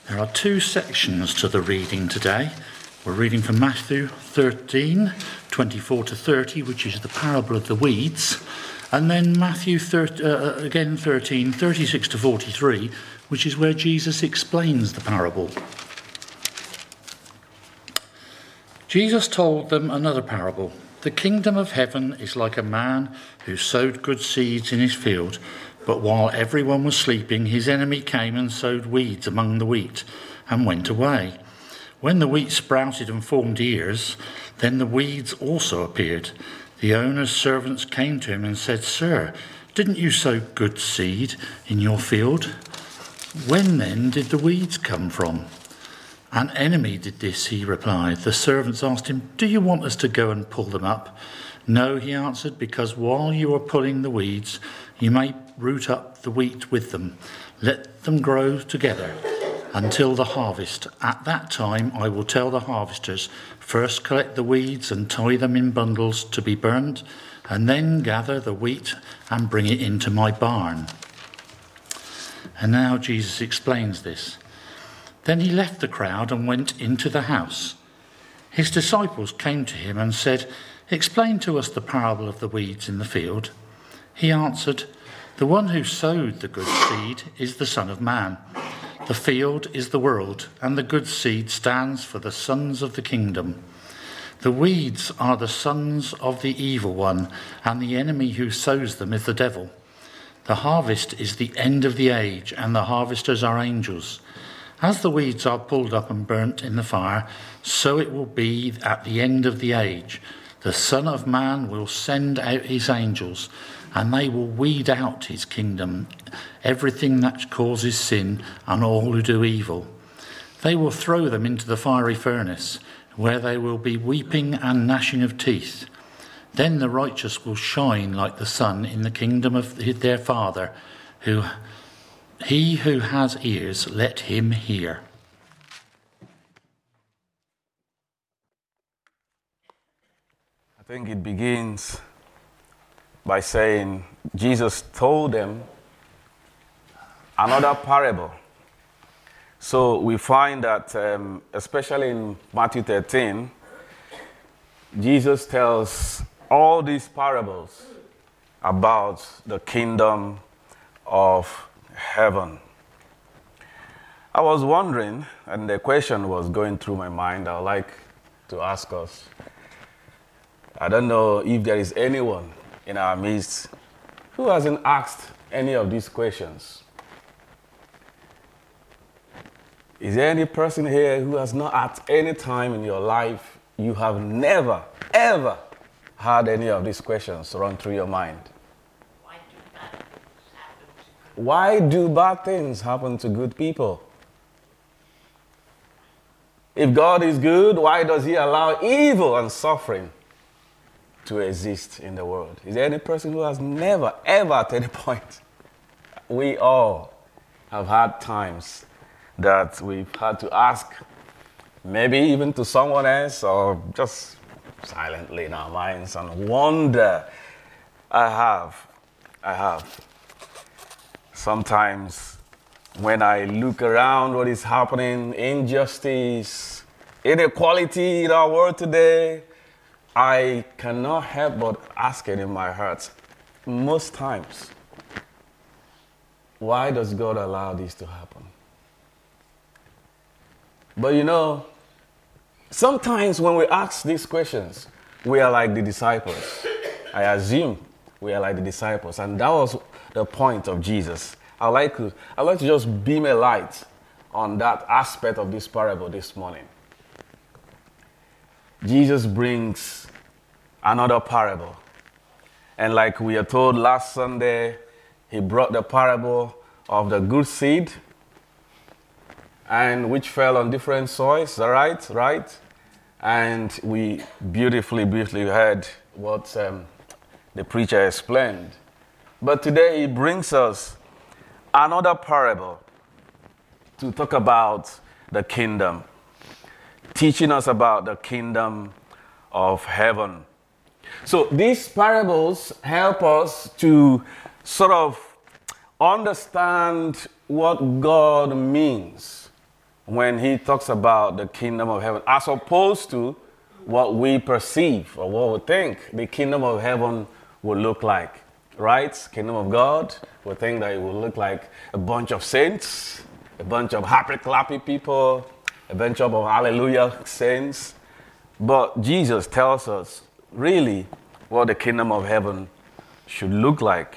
There are two sections to the reading today. We're reading from Matthew 13, 24 to 30, which is the parable of the weeds, and then Matthew 13, 36 to 43, which is where Jesus explains the parable. Jesus told them another parable. The kingdom of heaven is like a man who sowed good seeds in his field, but while everyone was sleeping, his enemy came and sowed weeds among the wheat and went away. When the wheat sprouted and formed ears, then the weeds also appeared. The owner's servants came to him and said, "Sir, didn't you sow good seed in your field? When then did the weeds come from?" "An enemy did this," he replied. The servants asked him, "Do you want us to go and pull them up?" "No," he answered, "because while you are pulling the weeds, you may root up the wheat with them. Let them grow together until the harvest. At that time I will tell the harvesters, first collect the weeds and tie them in bundles to be burned, and then gather the wheat and bring it into my barn." And now Jesus explains this. Then he left the crowd and went into the house. His disciples came to him and said, "Explain to us the parable of the weeds in the field." He answered, "The one who sowed the good seed is the Son of Man. The field is the world, and the good seed stands for the sons of the kingdom. The weeds are the sons of the evil one, and the enemy who sows them is the devil. The harvest is the end of the age, and the harvesters are angels. As the weeds are pulled up and burnt in the fire, so it will be at the end of the age. The Son of Man will send out his angels, and they will weed out his kingdom, everything that causes sin and all who do evil. They will throw them into the fiery furnace, where they will be weeping and gnashing of teeth. Then the righteous will shine like the sun in the kingdom of their Father. He who has ears, let him hear." I think it begins by saying Jesus told them another parable. So we find that, especially in Matthew 13, Jesus tells all these parables about the kingdom of heaven. I was wondering, and the question was going through my mind, I would like to ask us. I don't know if there is anyone in our midst who hasn't asked any of these questions. Is there any person here who has not at any time in your life, you have never, ever had any of these questions run through your mind? Why do bad things happen to good people? If God is good, why does he allow evil and suffering to exist in the world? Is there any person who has never, ever at any point? We all have had times that we've had to ask, maybe even to someone else or just silently in our minds, and wonder. I have. Sometimes when I look around what is happening, injustice, inequality in our world today, I cannot help but ask it in my heart, most times, why does God allow this to happen? But you know, sometimes when we ask these questions, we are like the disciples. I assume we are like the disciples, and that was the point of Jesus. I'd like to just beam a light on that aspect of this parable this morning. Jesus brings another parable. And like we are told last Sunday, he brought the parable of the good seed, and which fell on different soils, all right? And we beautifully heard what the preacher explained. But today he brings us another parable to talk about the kingdom, teaching us about the kingdom of heaven. So these parables help us to sort of understand what God means when he talks about the kingdom of heaven, as opposed to what we perceive or what we think the kingdom of heaven will look like, right? Kingdom of God, we think that it will look like a bunch of saints, a bunch of happy, clappy people, a bunch of hallelujah saints. But Jesus tells us really what the kingdom of heaven should look like.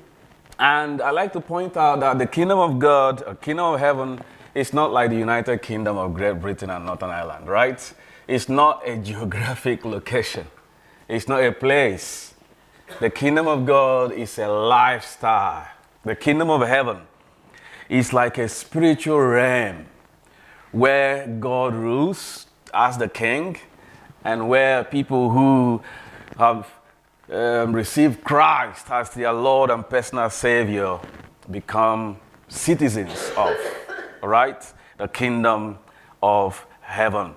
And I like to point out that the kingdom of God, or kingdom of heaven, is not like the United Kingdom of Great Britain and Northern Ireland, right? It's not a geographic location. It's not a place. The kingdom of God is a lifestyle. The kingdom of heaven is like a spiritual realm where God rules as the king, and where people who have received Christ as their Lord and personal Savior become citizens of, right, the kingdom of heaven.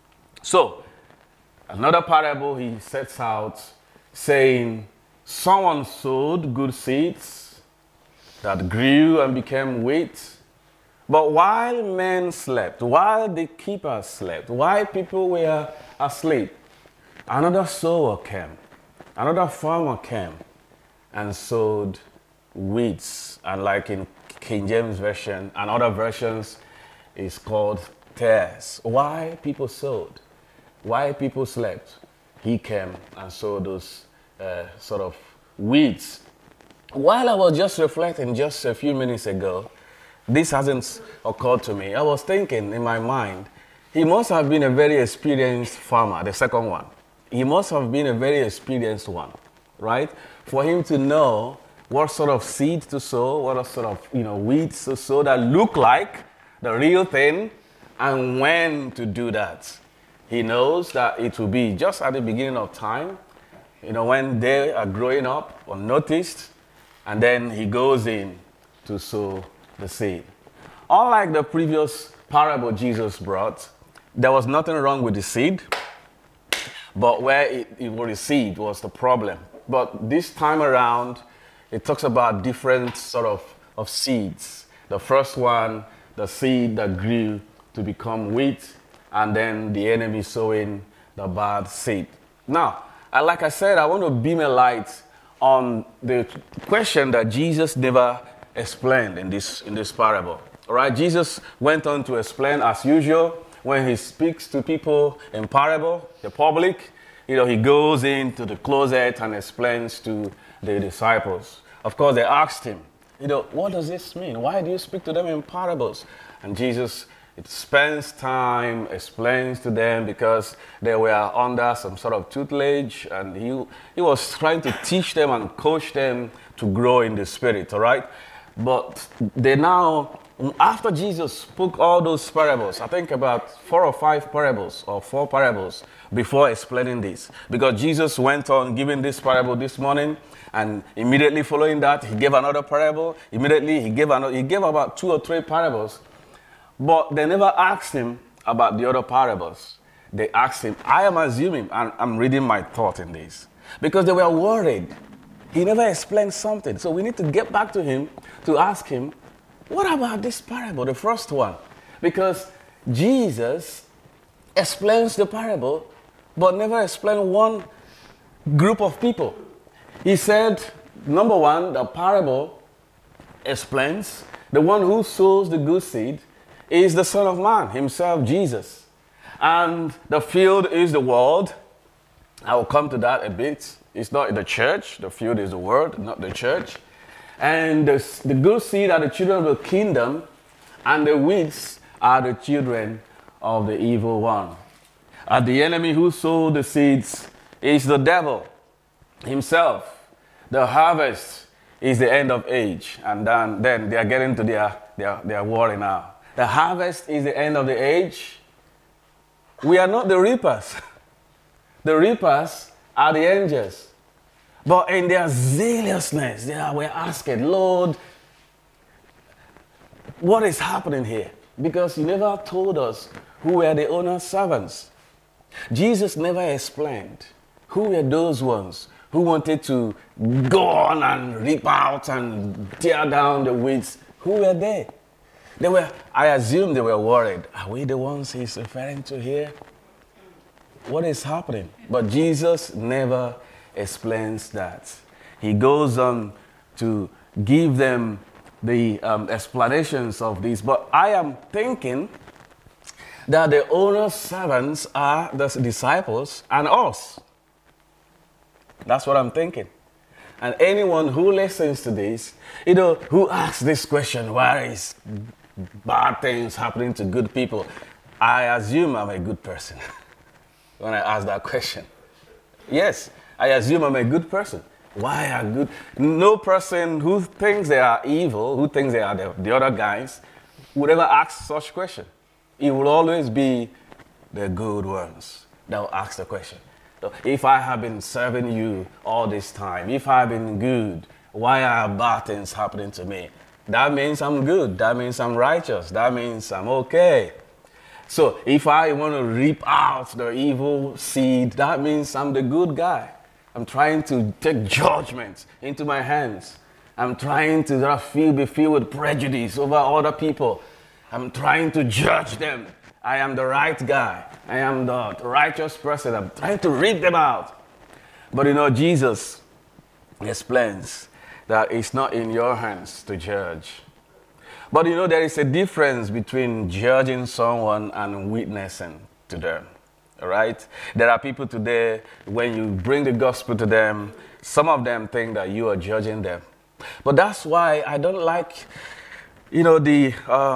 So, another parable he sets out saying, someone sowed good seeds that grew and became wheat. But while men slept, while the keepers slept, while people were asleep, another sower came, another farmer came and sowed weeds. And like in King James Version and other versions, it's called tares. Why people sowed, why people slept, he came and sowed those sort of weeds. While I was just reflecting just a few minutes ago, this hasn't occurred to me. I was thinking in my mind, he must have been a very experienced farmer, the second one. He must have been a very experienced one, right? For him to know what sort of seed to sow, what sort of weeds to sow that look like the real thing, and when to do that. He knows that it will be just at the beginning of time, when they are growing up unnoticed, and then he goes in to sow the seed. Unlike the previous parable Jesus brought, there was nothing wrong with the seed, but where it was received was the problem. But this time around, it talks about different sort of seeds. The first one, the seed that grew to become wheat, and then the enemy sowing the bad seed. Now, like I said, I want to beam a light on the question that Jesus never explained in this parable. All right, Jesus went on to explain as usual when he speaks to people in parable, the public. He goes into the closet and explains to the disciples. Of course, they asked him, what does this mean? Why do you speak to them in parables? And Jesus spends time, explains to them because they were under some sort of tutelage, and he was trying to teach them and coach them to grow in the spirit, all right? But they now, after Jesus spoke all those parables, I think about 4 or 5 parables or 4 parables before explaining this, because Jesus went on giving this parable this morning, and immediately following that, he gave another parable. Immediately, he gave about 2 or 3 parables. But they never asked him about the other parables. They asked him, I am assuming, and I'm reading my thought in this, because they were worried. He never explained something. So we need to get back to him to ask him, what about this parable, the first one? Because Jesus explains the parable, but never explained one group of people. He said, number one, the parable explains the one who sows the good seed is the Son of Man, himself, Jesus. And the field is the world. I will come to that a bit. It's not the church. The field is the world, not the church. And the good seed are the children of the kingdom, and the weeds are the children of the evil one. And the enemy who sowed the seeds is the devil himself. The harvest is the end of age. And then they are getting to their worry now. The harvest is the end of the age. We are not the reapers. The reapers are the angels. But in their zealousness, they were asking, Lord, what is happening here? Because you never told us who were the owner's servants. Jesus never explained who were those ones who wanted to go on and reap out and tear down the weeds. Who were they? I assume they were worried. Are we the ones he's referring to here? What is happening? But Jesus never explains that. He goes on to give them the explanations of this. But I am thinking that the owner's servants are the disciples and us. That's what I'm thinking. And anyone who listens to this, who asks this question, why is bad things happening to good people? I assume I'm a good person when I ask that question. Yes, I assume I'm a good person. Why are good? No person who thinks they are evil, who thinks they are the other guys, would ever ask such question. It will always be the good ones that will ask the question. So if I have been serving you all this time, if I've been good, why are bad things happening to me? That means I'm good. That means I'm righteous. That means I'm okay. So if I want to reap out the evil seed, that means I'm the good guy. I'm trying to take judgment into my hands. I'm trying to be filled with prejudice over other people. I'm trying to judge them. I am the right guy. I am the righteous person. I'm trying to read them out. But Jesus explains that it's not in your hands to judge. But there is a difference between judging someone and witnessing to them. All right? There are people today, when you bring the gospel to them, some of them think that you are judging them. But that's why I don't like, the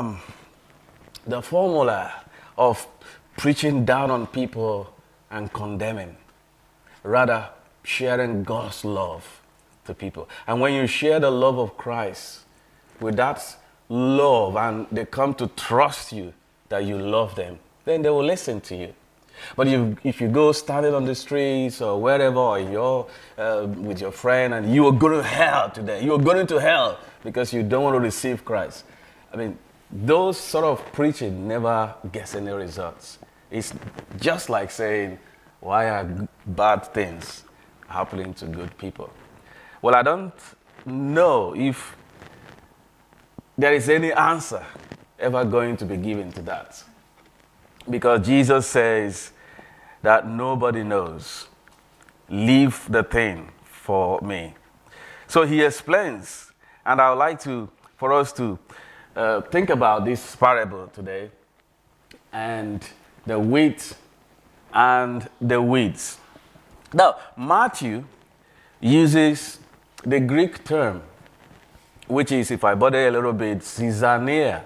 formula of preaching down on people and condemning. Rather, sharing God's love to people. And when you share the love of Christ with that love and they come to trust you that you love them, then they will listen to you. But if you go standing on the streets or wherever, or you're with your friend and you are going to hell today, you are going to hell because you don't want to receive Christ. I mean, those sort of preaching never gets any results. It's just like saying, why are bad things happening to good people? Well, I don't know if there is any answer ever going to be given to that. Because Jesus says that nobody knows. Leave the thing for me. So he explains, and I would like for us to think about this parable today, and the wheat and the weeds. Now, Matthew uses the Greek term, which is, if I bother a little bit, zizania,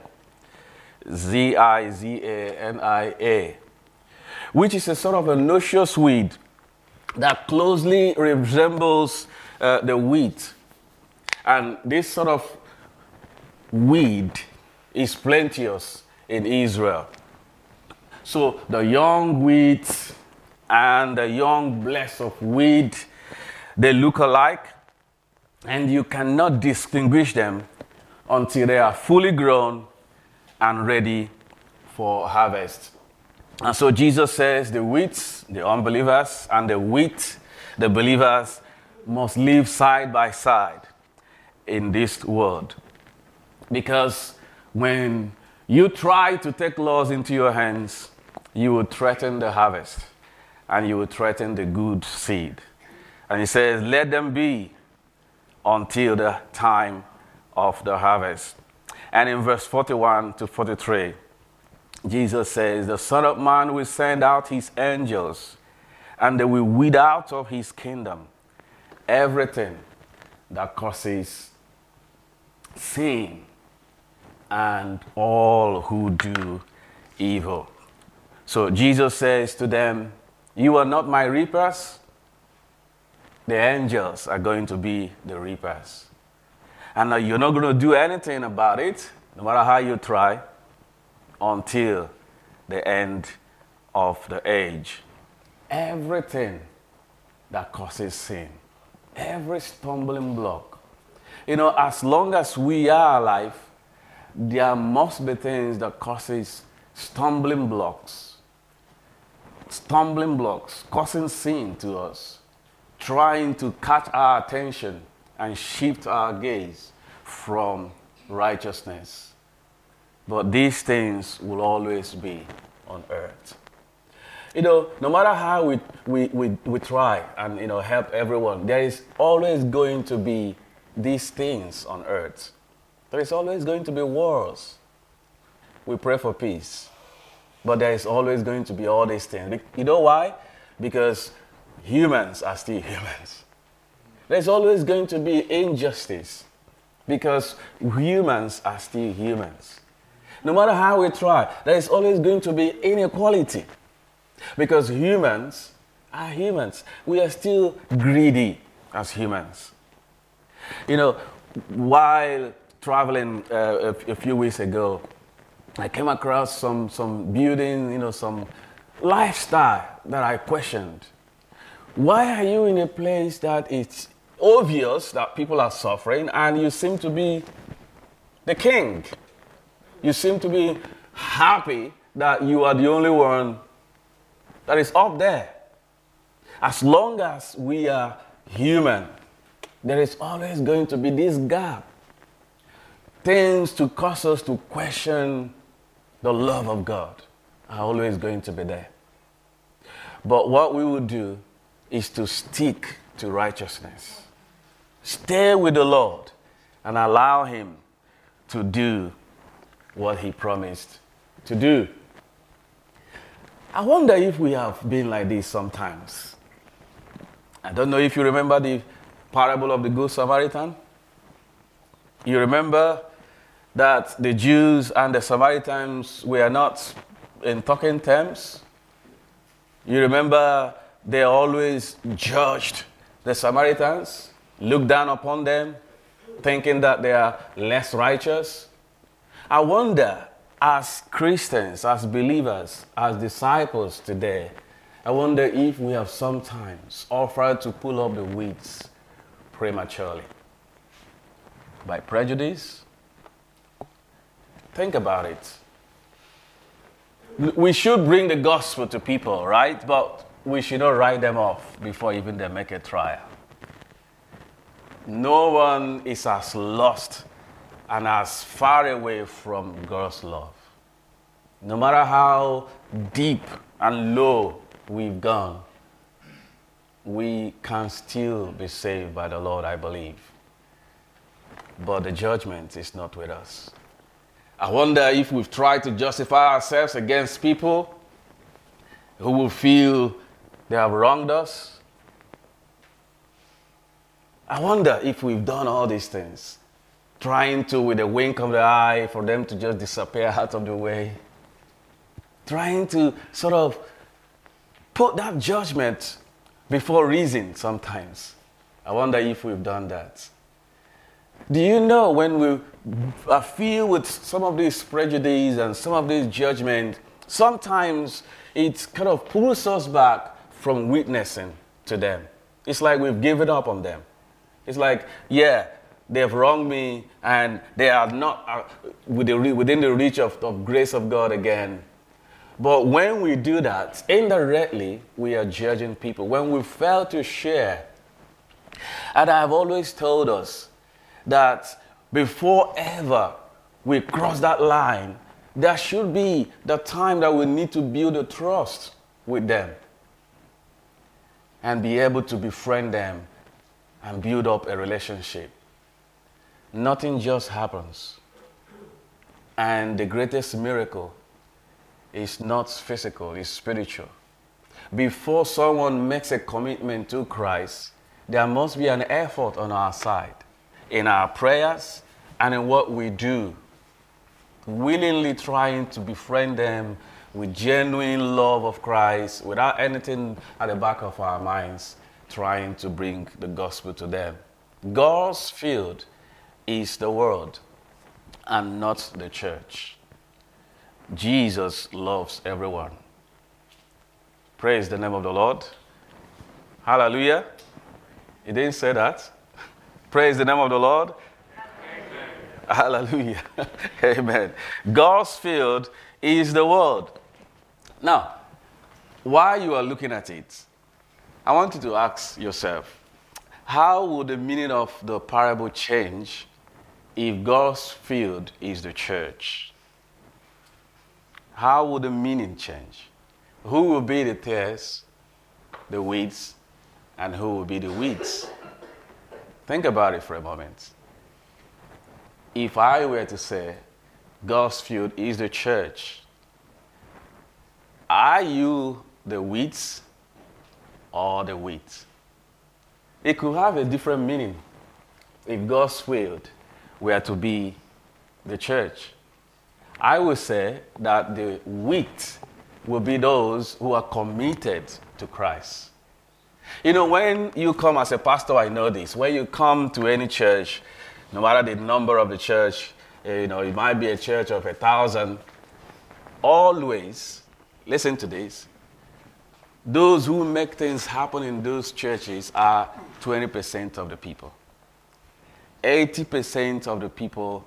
Z-I-Z-A-N-I-A, which is a sort of a noxious weed that closely resembles the wheat. And this sort of weed is plenteous in Israel. So the young wheat and the young blades of wheat, they look alike, and you cannot distinguish them until they are fully grown and ready for harvest. And so Jesus says the wheat, the unbelievers, and the wheat, the believers, must live side by side in this world. Because when you try to take laws into your hands, you will threaten the harvest and you will threaten the good seed. And he says, let them be until the time of the harvest. And in verse 41 to 43, Jesus says, the Son of Man will send out his angels, and they will weed out of his kingdom everything that causes sin and all who do evil. So Jesus says to them, you are not my reapers. The angels are going to be the reapers. And you're not going to do anything about it, no matter how you try, until the end of the age. Everything that causes sin, every stumbling block. As long as we are alive, there must be things that causes stumbling blocks, causing sin to us, trying to catch our attention and shift our gaze from righteousness. but these things will always be on earth. No matter how we try and, help everyone, there is always going to be these things on earth. There is always going to be wars. We pray for peace, but there is always going to be all these things. You know why? Because humans are still humans. There's always going to be injustice because humans are still humans. No matter how we try, there is always going to be inequality because humans are humans. We are still greedy as humans. While traveling a few weeks ago, I came across some building, some lifestyle that I questioned. Why are you in a place that it's obvious that people are suffering and you seem to be the king? You seem to be happy that you are the only one that is up there. As long as we are human, there is always going to be this gap. Things to cause us to question the love of God are always going to be there. But what we will do is to stick to righteousness. Stay with the Lord and allow Him to do what He promised to do. I wonder if we have been like this sometimes. I don't know if you remember the parable of the Good Samaritan. You remember that the Jews and the Samaritans were not in talking terms. You remember they always judged the Samaritans, looked down upon them, thinking that they are less righteous. I wonder, as Christians, as believers, as disciples today, I wonder if we have sometimes offered to pull up the weeds prematurely by prejudice. Think about it. We should bring the gospel to people, right? But we should not write them off before even they make a trial. No one is as lost and as far away from God's love. No matter how deep and low we've gone, we can still be saved by the Lord, I believe. But the judgment is not with us. I wonder if we've tried to justify ourselves against people who will feel they have wronged us. I wonder if we've done all these things, trying to, with a wink of the eye, for them to just disappear out of the way, trying to sort of put that judgment before reason sometimes. I wonder if we've done that. Do you know when we are filled with some of these prejudice and some of this judgment, sometimes it kind of pulls us back from witnessing to them. It's like we've given up on them. It's like, yeah, they've wronged me and they are not within the reach of grace of God again. But when we do that, indirectly, we are judging people. When we fail to share, and I've always told us that before ever we cross that line, there should be the time that we need to build a trust with them and be able to befriend them and build up a relationship. Nothing just happens. And the greatest miracle is not physical, it's spiritual. Before someone makes a commitment to Christ, there must be an effort on our side, in our prayers and in what we do, willingly trying to befriend them with genuine love of Christ, without anything at the back of our minds, trying to bring the gospel to them. God's field is the world and not the church. Jesus loves everyone. Praise the name of the Lord. Hallelujah. He didn't say that. Praise the name of the Lord. Amen. Hallelujah. Amen. God's field is the world. Now, while you are looking at it, I want you to ask yourself, how would the meaning of the parable change if God's field is the church? how would the meaning change? Who will be the tares, the weeds, and who will be the weeds? Think about it for a moment. If I were to say, God's field is the church, are you the weeds or the wheat? It could have a different meaning if God's field were to be the church. I would say that the wheat will be those who are committed to Christ. You know, when you come as a pastor, I know this. When you come to any church, no matter the number of the church, it might be a church of 1,000, always, listen to this, those who make things happen in those churches are 20% of the people. 80% of the people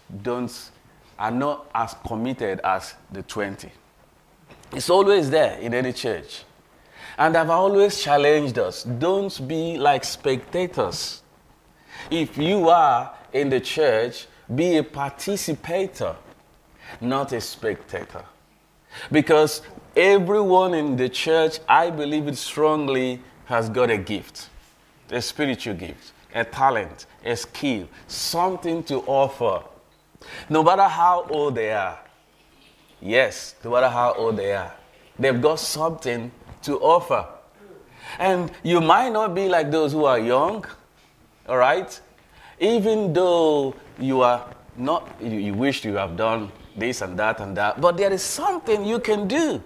are not as committed as the 20. It's always there in any church. And I've always challenged us, don't be like spectators. If you are in the church, be a participator, not a spectator. Because everyone in the church, I believe it strongly, has got a gift, a spiritual gift, a talent, a skill, something to offer. No matter how old they are. Yes, no matter how old they are. They've got something to offer. And you might not be like those who are young, all right? Even though you are not, you wish you have done this and that, but there is something you can do.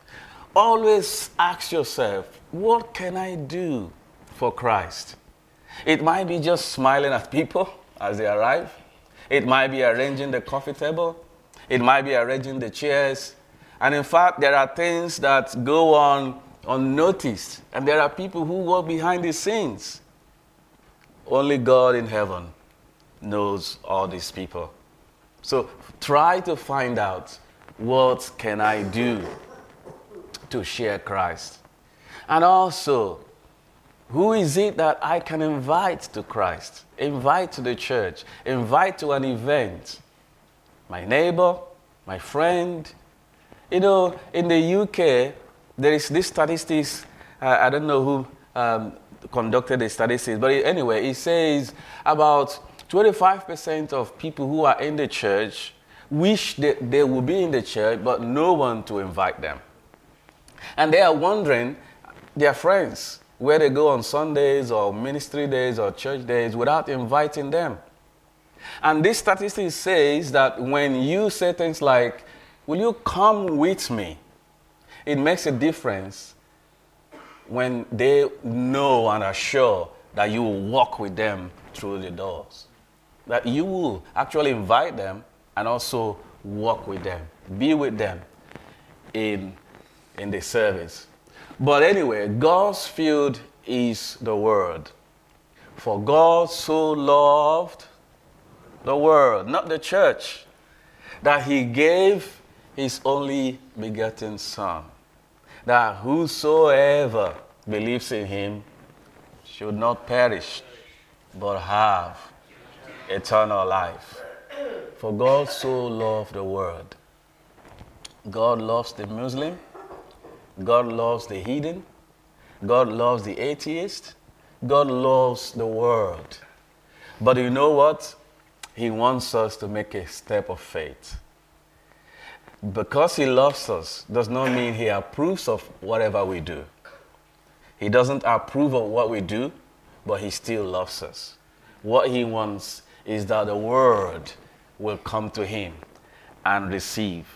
Always ask yourself, what can I do for Christ? It might be just smiling at people as they arrive. It might be arranging the coffee table. It might be arranging the chairs. And in fact, there are things that go on unnoticed. And there are people who work behind the scenes. Only God in heaven knows all these people. So try to find out, what can I do to share Christ? And also, who is it that I can invite to Christ? Invite to the church. Invite to an event. My neighbor, my friend. You know, in the UK, there is this statistics, I don't know who conducted the statistics, but anyway, it says about 25% of people who are in the church wish that they would be in the church, but no one to invite them. And they are wondering, their friends, where they go on Sundays or ministry days or church days without inviting them. And this statistic says that when you say things like, will you come with me? It makes a difference when they know and are sure that you will walk with them through the doors. That you will actually invite them and also walk with them, be with them in the service. But anyway, God's field is the Word. For God so loved the world, not the church, that He gave His only begotten Son, that whosoever believes in Him should not perish, but have eternal life. For God so loved the world. God loves the Muslim. God loves the heathen. God loves the atheist. God loves the world. But you know what? He wants us to make a step of faith. Because He loves us does not mean He approves of whatever we do. He doesn't approve of what we do, but He still loves us. What He wants is that the world will come to Him and receive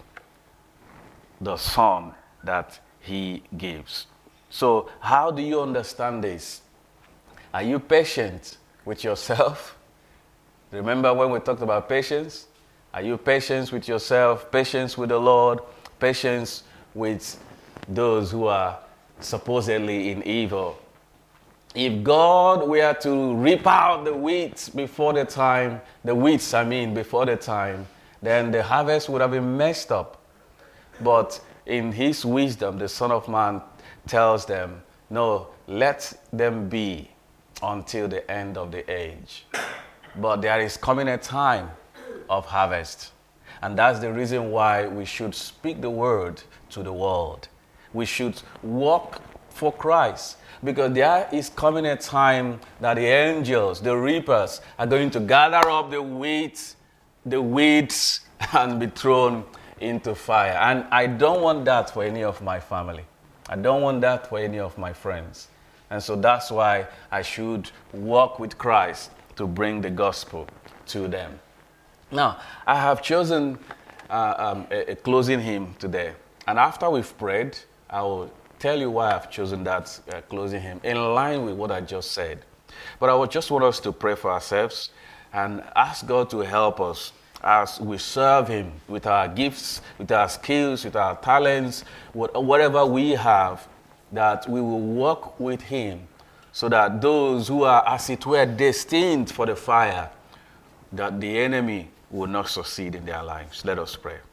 the Son that He gives. So how do you understand this? Are you patient with yourself? Remember when we talked about patience? Are you patient with yourself, patience with the Lord, patience with those who are supposedly in evil? If God were to rip out the weeds before the time, before the time, then the harvest would have been messed up. But in His wisdom, the Son of Man tells them, no, let them be until the end of the age. But there is coming a time of harvest. And that's the reason why we should speak the word to the world. We should walk for Christ, because there is coming a time that the angels, the reapers, are going to gather up the weeds, and be thrown into fire. And I don't want that for any of my family. I don't want that for any of my friends. And so that's why I should walk with Christ to bring the gospel to them. Now, I have chosen a closing hymn today. And after we've prayed, I will tell you why I've chosen that closing hymn in line with what I just said. But I would just want us to pray for ourselves and ask God to help us as we serve him with our gifts, with our skills, with our talents, whatever we have, that we will walk with him so that those who are, as it were, destined for the fire, that the enemy will not succeed in their lives. Let us pray.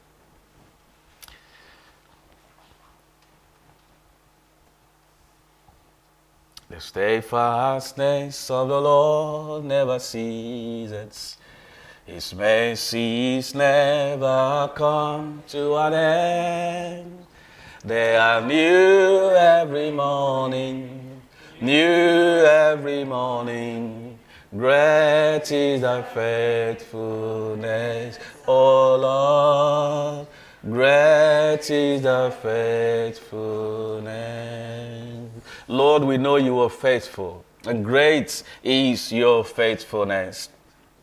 The steadfastness of the Lord never ceases. His mercies never come to an end. They are new every morning, new every morning. Great is thy faithfulness, O Lord. Great is thy faithfulness. Lord, we know you are faithful, and great is your faithfulness.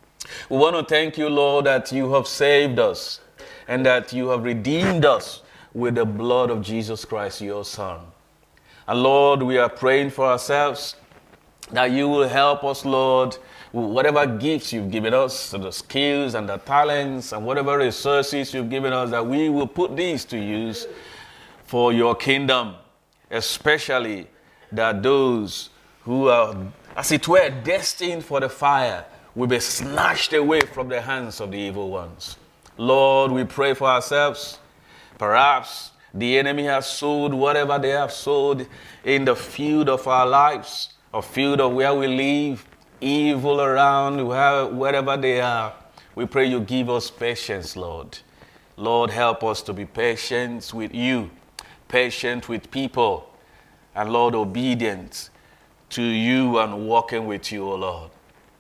We want to thank you, Lord, that you have saved us and that you have redeemed us with the blood of Jesus Christ, your Son. And Lord, we are praying for ourselves that you will help us, Lord, with whatever gifts you've given us, the skills and the talents and whatever resources you've given us, that we will put these to use for your kingdom, especially that those who are, as it were, destined for the fire will be snatched away from the hands of the evil ones. Lord, we pray for ourselves. Perhaps the enemy has sowed whatever they have sowed in the field of our lives, a field of where we live, evil around, wherever they are. We pray you give us patience, Lord. Lord, help us to be patient with you, patient with people, and Lord, obedient to you and walking with you, O Lord.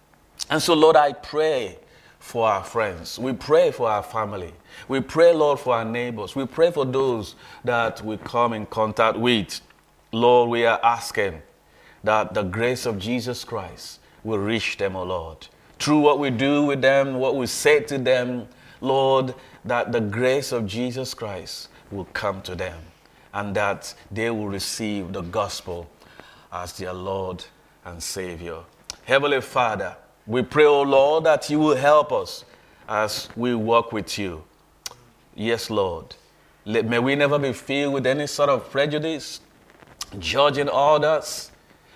And so, Lord, I pray for our friends. We pray for our family. We pray, Lord, for our neighbors. We pray for those that we come in contact with. Lord, we are asking that the grace of Jesus Christ will reach them, O Lord. Through what we do with them, what we say to them, Lord, that the grace of Jesus Christ will come to them and that they will receive the gospel as their Lord and Savior. Heavenly Father, we pray, O Lord, that you will help us as we walk with you. Yes, Lord. May we never be filled with any sort of prejudice, judging others.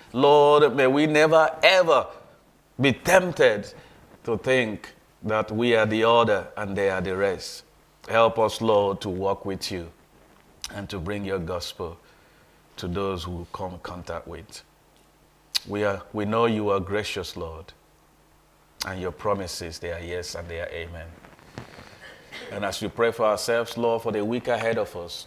Lord, may we never, ever be tempted to think that we are the other and they are the rest. Help us, Lord, to walk with you and to bring your gospel to those who come in contact with. We know you are gracious, Lord, and your promises, they are yes and they are amen. And as we pray for ourselves, Lord, for the week ahead of us,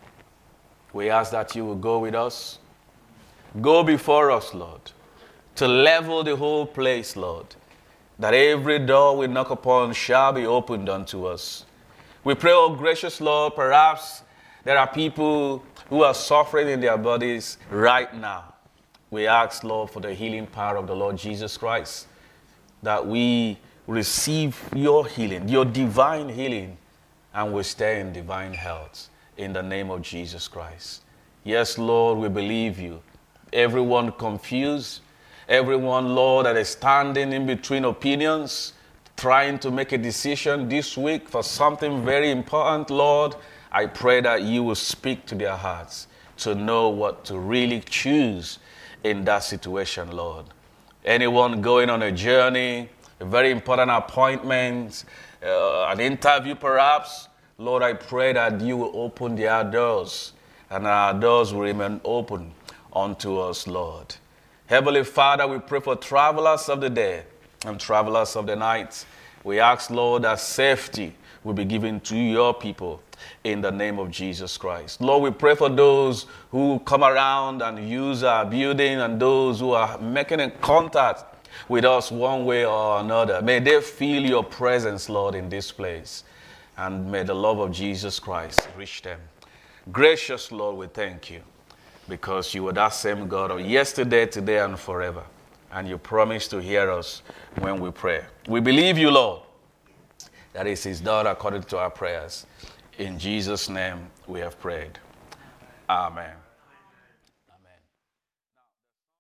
we ask that you will go with us, go before us, Lord, to level the whole place, Lord, that every door we knock upon shall be opened unto us. We pray, oh gracious Lord, perhaps there are people who are suffering in their bodies right now. We ask, Lord, for the healing power of the Lord Jesus Christ, that we receive your healing, your divine healing, and we stay in divine health in the name of Jesus Christ. Yes, Lord, we believe you. Everyone confused, everyone, Lord, that is standing in between opinions, trying to make a decision this week for something very important, Lord, I pray that you will speak to their hearts to know what to really choose in that situation, Lord. Anyone going on a journey, a very important appointment, an interview perhaps, Lord, I pray that you will open their doors and our doors will remain open unto us, Lord. Heavenly Father, we pray for travelers of the day and travelers of the night. We ask, Lord, that safety will be given to your people in the name of Jesus Christ. Lord, we pray for those who come around and use our building and those who are making a contact with us one way or another. May they feel your presence, Lord, in this place. And may the love of Jesus Christ reach them. Gracious Lord, we thank you because you are that same God of yesterday, today, and forever. And you promise to hear us when we pray. We believe you, Lord, that it is done according to our prayers. In Jesus' name we have prayed. Amen.